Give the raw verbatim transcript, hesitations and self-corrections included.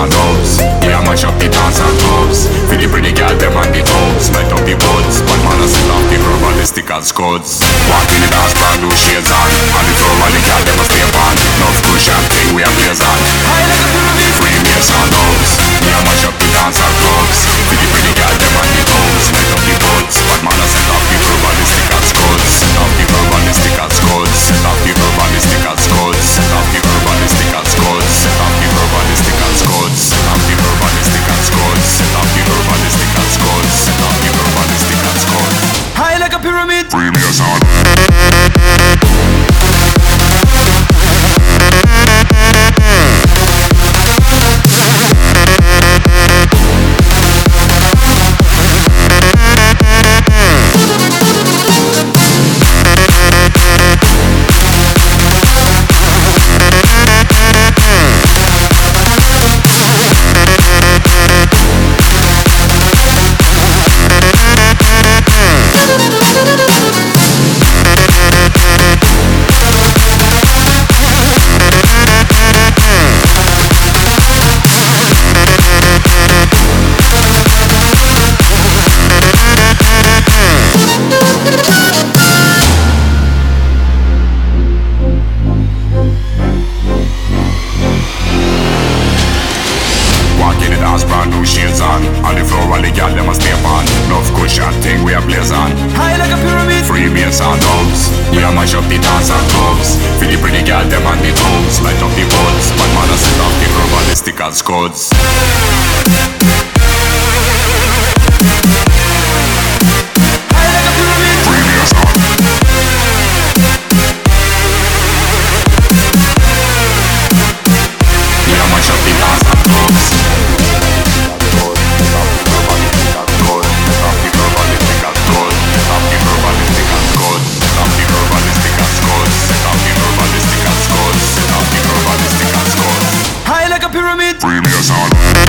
and doves. We a mash up the dance and clubs. For the pretty girl them and the tubs. Light up the buds, but man a set off the verbalistic and scuds. Walk in the dance, brand new shades on. On the floor while the girl them a stay on. Enough cushion thing we a blaze on. High like a pyramid. Free bass and doves. We a mash up the dance and clubs. For the pretty girl them and the tubs. Light up the buds, but man a set off the verbalistic and scuds. Set off the verbalistic and scuds. Set off the verbalistic and scuds. Set off the verbalistic and scuds. Set off the verbalistic and scuds. Set off the verbalistic and scuds. Set off the verbalistic and scuds. Set off the verbalistic and scuds. High like a pyramid. Free me a sound. Brand new shades on. On the floor while the girl them a stay on. Enough cushion thing we a blaze on. High like a pyramid. Free bass and dubs. We a mash up the dance and clubs. For the pretty girl them and the tubs. Light up the buds, but man a set off the verbalistic and scuds. High like a pyramid. Free bass and we a mash up the dance and clubs. High like a pyramid. Free me a sound.